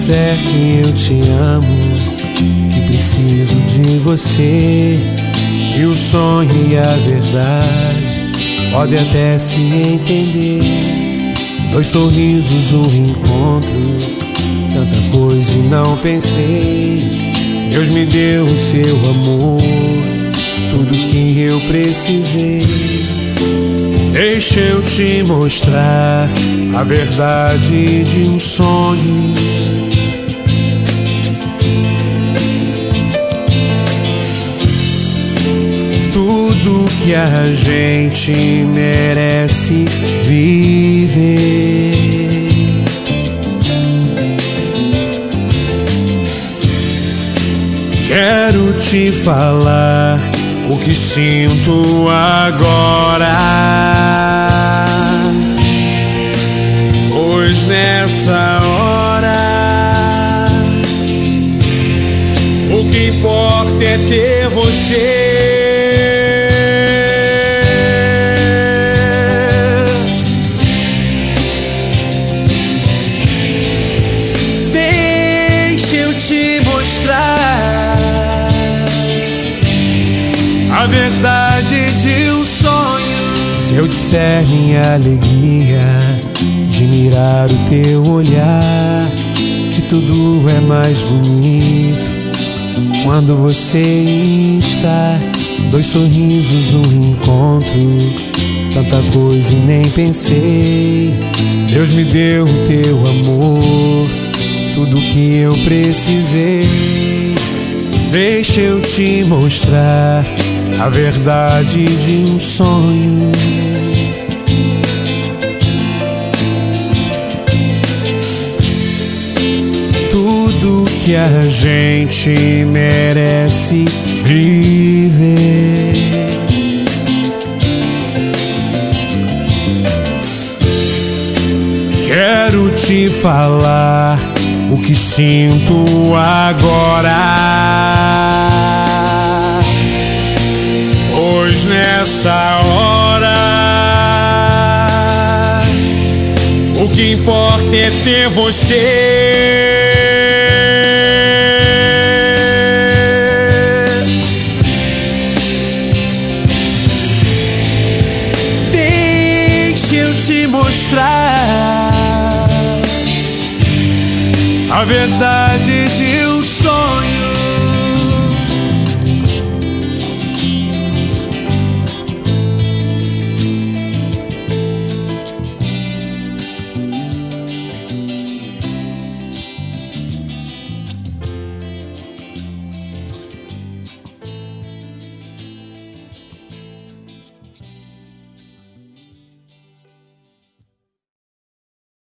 disser que eu te amo, que preciso de você, que o sonho e a verdade podem até se entender. 2 sorrisos, um encontro, tanta coisa e não pensei. Deus me deu o seu amor, tudo que eu precisei. Deixa eu te mostrar a verdade de um sonho. Tudo que a gente merece viver. Quero te falar o que sinto agora, pois nessa hora o que importa é ter você. Deixa eu te mostrar a verdade de um sonho. Se eu disser minha alegria de mirar o teu olhar, que tudo é mais bonito quando você está. 2 sorrisos, um encontro, tanta coisa e nem pensei. Deus me deu o teu amor, tudo que eu precisei. Deixa eu te mostrar a verdade de um sonho. Tudo que a gente merece viver. Quero te falar o que sinto agora, pois nessa hora o que importa é ter você. Deixa eu te mostrar a verdade